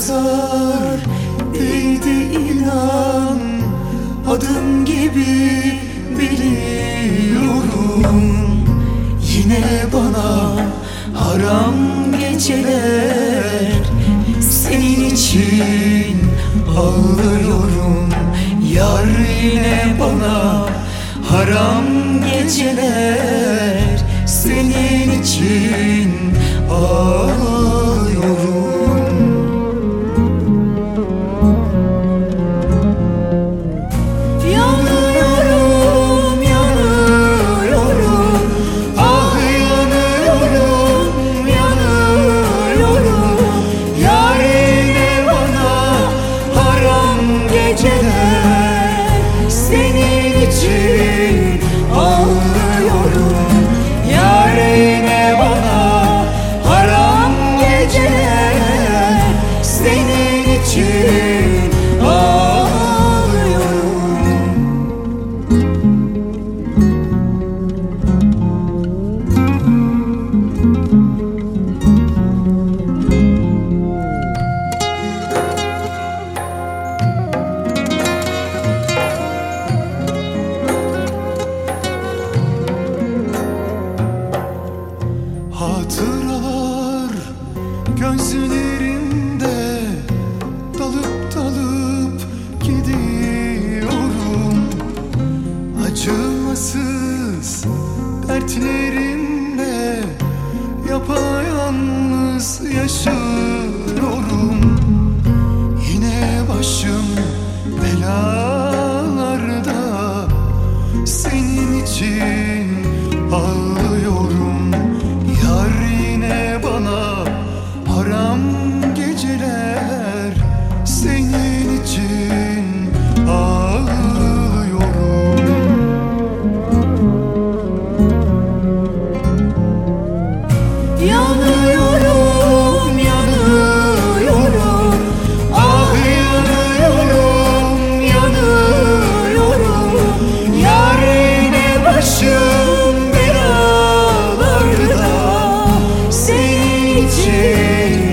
nazar değdi inan, adım gibi biliyorum. Yine bana haram geceler, senin için ağlıyorum. Yar yine bana haram geceler, senin için ağlıyorum. Yanıyorum, yanıyorum, ah yanıyorum, yanıyorum. Yar yine bana haram geceler, senin için ağlıyorum. Yar yine bana haram geceler, senin için ağlıyorum. Hatıralar gözlerimde, dalıp dalıp gidiyorum. Acımasız dertlerimle yapayalnız yaşıyorum. Yine başım belalarda, senin için ağlıyorum. Yar yine bana haram geceler, senin için ağlıyorum. Yanıyorum, yanıyorum, ah yanıyorum, yanıyorum. Yar yine başım belalarda, senin için